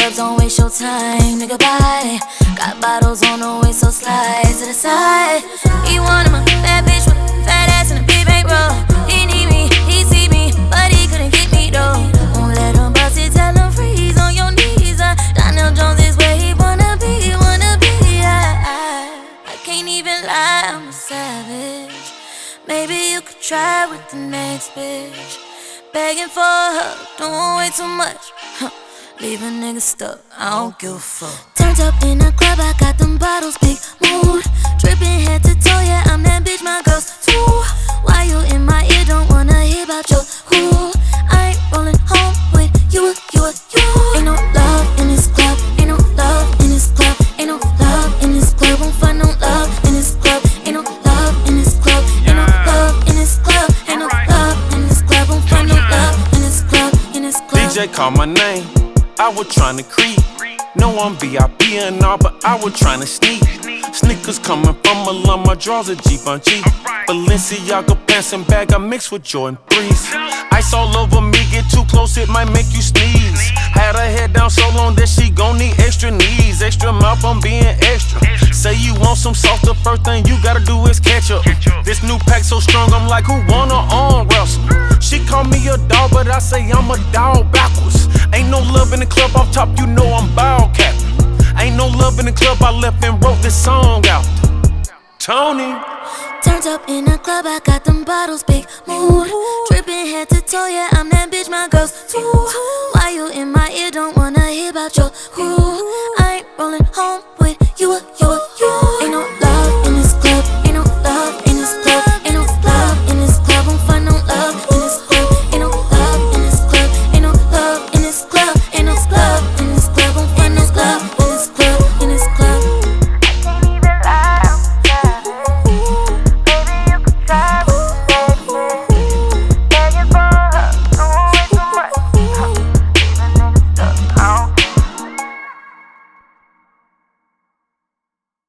clubs, don't waste your time, nigga, bye. Got bottles on the way, so slide to the side. He wanted my bad bitch with a fat ass and a big bankroll. He need me, he see me, but he couldn't get me though. Won't let him bust it, tell him freeze on your knees. Donald Jones is where he wanna be, I can't even lie, I'm a savage. Maybe you could try with the next bitch. Begging for her, doing way too much. Leave a nigga stuck, I don't give a fuck. Turned up in the club, I got them bottles, big mood. Dripping head to toe, yeah, I'm that bitch, my girls too. Why you in my ear, don't wanna hear about your who? I ain't rolling home with you. Ain't no love in this club, ain't no love in this club, ain't no love in this club. Won't find no love in this club, ain't no love in this club, ain't no love in this club, ain't no love in this club. Won't find no love in this club, in this club. DJ called my name, I was tryna creep. No, I'm VIP and all, but I was tryna sneak. Sneakers coming from Milan, my drawers a Givenchy. Balenciaga pants and bag, I mix with Jordan 3s. Ice all over me, get too close, it might make you sneeze. Had her head down so long that she gon' need extra knees. Extra mouth, I'm being extra. Say you want some sauce, the first thing you gotta do is catch up. This new pack so strong, I'm like, who wanna arm wrestle? She call me a dog, but I say I'm a dog backwards. Ain't no love in the club, off top, you know I'm ball cap. Ain't no love in the club, I left and wrote this song out. Tony. Turned up in the club, I got them bottles, big mood. Dripping head to toe, yeah, I'm that bitch, my girls too. Why you in my ear, don't wanna hear about your who? I ain't rolling home with you.